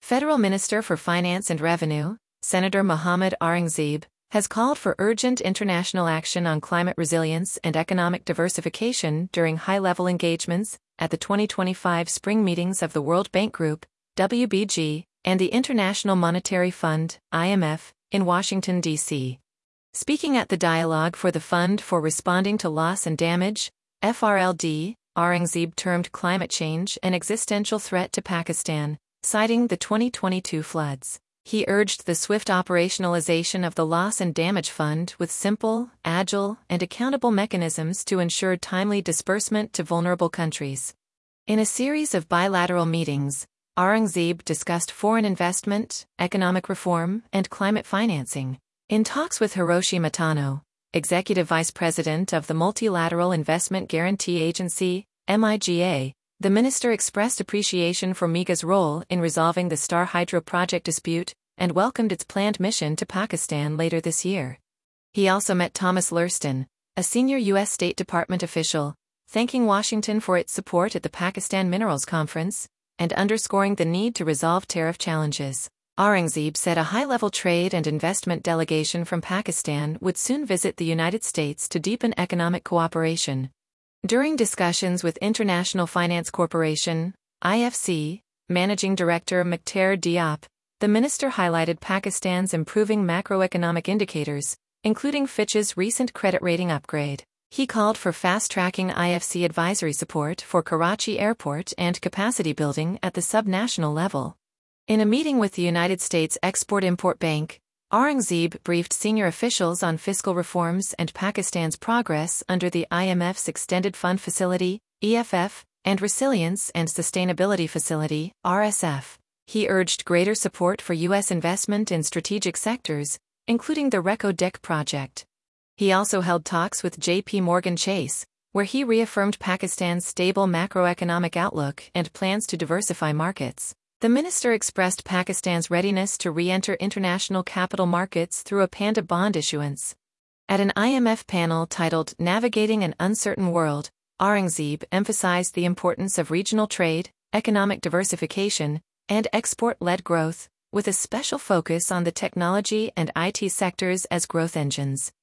Federal Minister for Finance and Revenue, Senator Mohammad Aurangzeb, has called for urgent international action on climate resilience and economic diversification during high-level engagements at the 2025 spring meetings of the World Bank Group, WBG, and the International Monetary Fund, IMF, in Washington, D.C. Speaking at the Dialogue for the Fund for Responding to Loss and Damage, FRLD, Aurangzeb termed climate change an existential threat to Pakistan, citing the 2022 floods. He urged the swift operationalization of the Loss and Damage Fund with simple, agile, and accountable mechanisms to ensure timely disbursement to vulnerable countries. In a series of bilateral meetings, Aurangzeb discussed foreign investment, economic reform, and climate financing. In talks with Hiroshi Matano, Executive Vice President of the Multilateral Investment Guarantee Agency, MIGA, the minister expressed appreciation for MIGA's role in resolving the Star Hydro project dispute and welcomed its planned mission to Pakistan later this year. He also met Thomas Lurston, a senior U.S. State Department official, thanking Washington for its support at the Pakistan Minerals Conference and underscoring the need to resolve tariff challenges. Aurangzeb said a high-level trade and investment delegation from Pakistan would soon visit the United States to deepen economic cooperation. During discussions with International Finance Corporation, IFC, Managing Director Mukhtar Diop, the minister highlighted Pakistan's improving macroeconomic indicators, including Fitch's recent credit rating upgrade. He called for fast-tracking IFC advisory support for Karachi Airport and capacity building at the subnational level. In a meeting with the United States Export-Import Bank, Aurangzeb briefed senior officials on fiscal reforms and Pakistan's progress under the IMF's Extended Fund Facility, EFF, and Resilience and Sustainability Facility, RSF. He urged greater support for U.S. investment in strategic sectors, including the Reko Diq project. He also held talks with J.P. Morgan Chase, where he reaffirmed Pakistan's stable macroeconomic outlook and plans to diversify markets. The minister expressed Pakistan's readiness to re-enter international capital markets through a panda bond issuance. At an IMF panel titled Navigating an Uncertain World, Aurangzeb emphasized the importance of regional trade, economic diversification, and export-led growth, with a special focus on the technology and IT sectors as growth engines.